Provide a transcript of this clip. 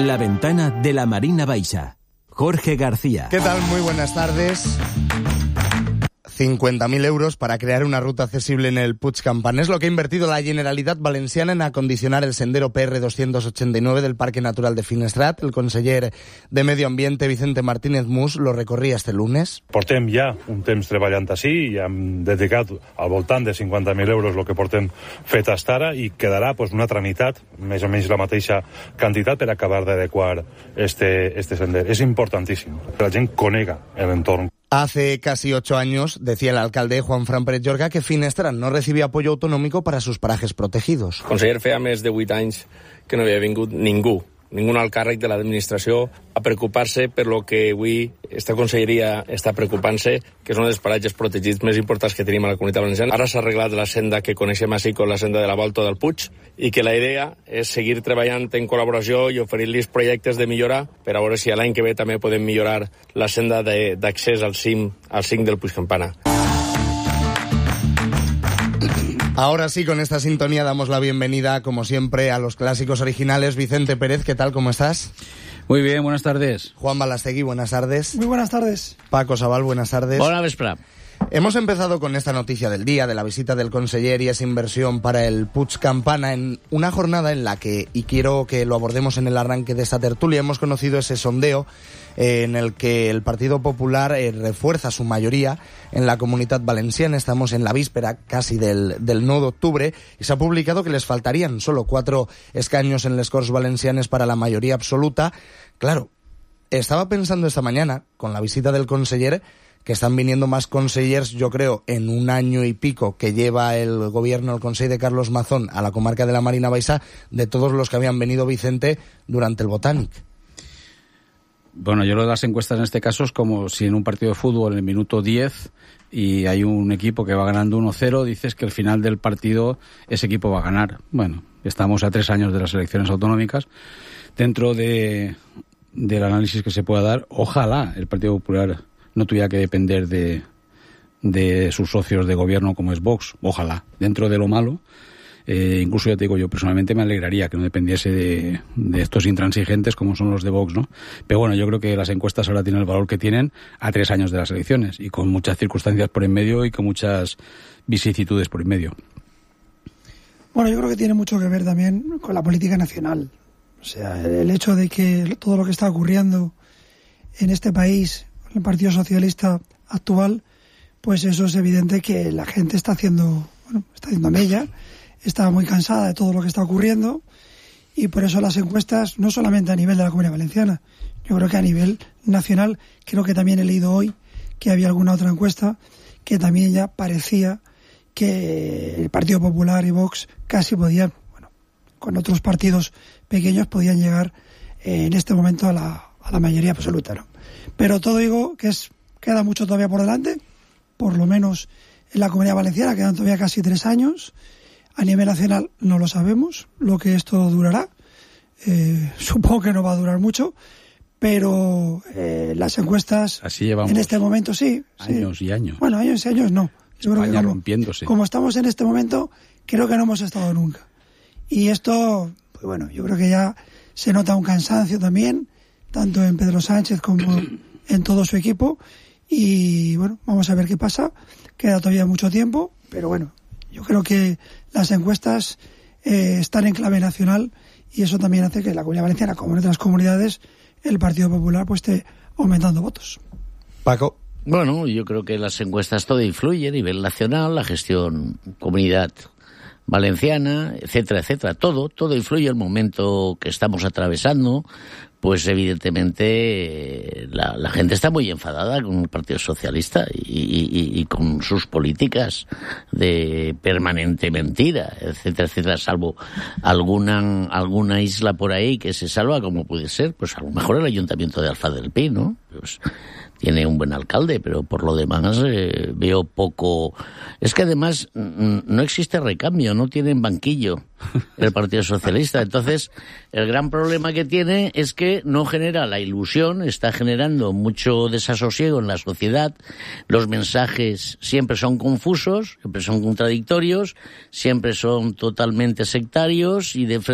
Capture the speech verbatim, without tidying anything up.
La ventana de la Marina Baixa. Jorge García. ¿Qué tal? Muy buenas tardes. cincuenta mil euros para crear una ruta accesible en el Puig Campana. Es lo que ha invertido la Generalitat Valenciana en acondicionar el sendero P R doscientos ochenta y nueve del Parque Natural de Finestrat. El conseller de Medio Ambiente, Vicente Martínez Mus, lo recorría este lunes. Portem ja un temps treballant així i hem dedicat al voltant de cinquanta mil euros el que portem fet hasta ara i quedarà pues, una tramitat, més o menys la mateixa quantitat per acabar d'adequar este, este sender. És importantíssim que la gent conega l'entorn. Hace casi ocho años, decía el alcalde Juan Fran Pérez Llorca, que Finestrat no recibía apoyo autonómico para sus parajes protegidos. El conseller feia més de vuit anys que no havia vingut ningú, ningú al càrrec de l'administració a preocupar-se per lo que avui esta conselleria està preocupant-se, que són els paratges protegits més importants que tenim a la Comunitat Valenciana. Ara s'ha arreglat la senda que coneixem així com la senda de la Volta del Puig i que la idea és seguir treballant en col·laboració i oferir-los projectes de millora per a veure si l'any que ve també podem millorar la senda d'accés al cim, al cim del Puig Campana. Ahora sí, con esta sintonía damos la bienvenida, como siempre, a los clásicos originales. Vicente Pérez, ¿qué tal? ¿Cómo estás? Muy bien, buenas tardes. Juan Balastegui, buenas tardes. Muy buenas tardes. Paco Sabal, buenas tardes. Buena vespra. Hemos empezado con esta noticia del día, de la visita del conseller y esa inversión para el Puig Campana, en una jornada en la que, y quiero que lo abordemos en el arranque de esta tertulia, hemos conocido ese sondeo eh, en el que el Partido Popular eh, refuerza su mayoría en la Comunitat Valenciana. Estamos en la víspera casi del, del nueve de octubre y se ha publicado que les faltarían solo cuatro escaños en les Corts Valencianes para la mayoría absoluta. Claro, estaba pensando esta mañana, con la visita del conseller, que están viniendo más consellers, yo creo, en un año y pico que lleva el gobierno, el Consell de Carlos Mazón, a la comarca de la Marina Baixa, de todos los que habían venido, Vicente, durante el Botànic. Bueno, yo lo de las encuestas en este caso es como si en un partido de fútbol en el minuto diez y hay un equipo que va ganando uno cero, dices que al final del partido ese equipo va a ganar. Bueno, estamos a tres años de las elecciones autonómicas. Dentro de del análisis que se pueda dar, ojalá el Partido Popular no tuviera que depender de, de sus socios de gobierno como es Vox, ojalá, dentro de lo malo. Eh, incluso ya te digo, yo personalmente me alegraría que no dependiese de, de estos intransigentes como son los de Vox, ¿no? Pero bueno, yo creo que las encuestas ahora tienen el valor que tienen a tres años de las elecciones y con muchas circunstancias por en medio y con muchas vicisitudes por en medio. Bueno, yo creo que tiene mucho que ver también con la política nacional. O sea, el hecho de que todo lo que está ocurriendo en este país, el Partido Socialista actual, pues eso es evidente que la gente está haciendo, bueno, está haciendo mella, está muy cansada de todo lo que está ocurriendo y por eso las encuestas, no solamente a nivel de la Comunidad Valenciana, yo creo que a nivel nacional, creo que también he leído hoy que había alguna otra encuesta que también ya parecía que el Partido Popular y Vox casi podían, bueno, con otros partidos pequeños podían llegar eh, en este momento a la, a la mayoría absoluta, ¿no? Pero todo digo que es queda mucho todavía por delante, por lo menos en la Comunidad Valenciana quedan todavía casi tres años. A nivel nacional no lo sabemos, lo que esto durará. Eh, supongo que no va a durar mucho, pero eh, las encuestas así llevamos en este momento sí. Años sí. y años. Bueno, años y años no. Yo creo que como, rompiéndose. Como estamos en este momento, creo que no hemos estado nunca. Y esto, pues bueno, yo creo que ya se nota un cansancio también, tanto en Pedro Sánchez como en todo su equipo. Y bueno, vamos a ver qué pasa. Queda todavía mucho tiempo, pero bueno, yo creo que las encuestas eh, están en clave nacional y eso también hace que la Comunidad Valenciana, como en otras comunidades, el Partido Popular pues esté aumentando votos. Paco. Bueno, yo creo que las encuestas todo influye a nivel nacional, la gestión comunidad valenciana, etcétera, etcétera. Todo, todo influye el momento que estamos atravesando. Pues evidentemente la, la gente está muy enfadada con el Partido Socialista y, y, y con sus políticas de permanente mentira, etcétera, etcétera, salvo alguna alguna isla por ahí que se salva, como puede ser, pues a lo mejor el Ayuntamiento de Alfaz del Pi, ¿no? Pues tiene un buen alcalde, pero por lo demás eh, veo poco. Es que además no existe recambio, no tienen banquillo el Partido Socialista. Entonces, el gran problema que tiene es que no genera la ilusión, está generando mucho desasosiego en la sociedad. Los mensajes siempre son confusos, siempre son contradictorios, siempre son totalmente sectarios y de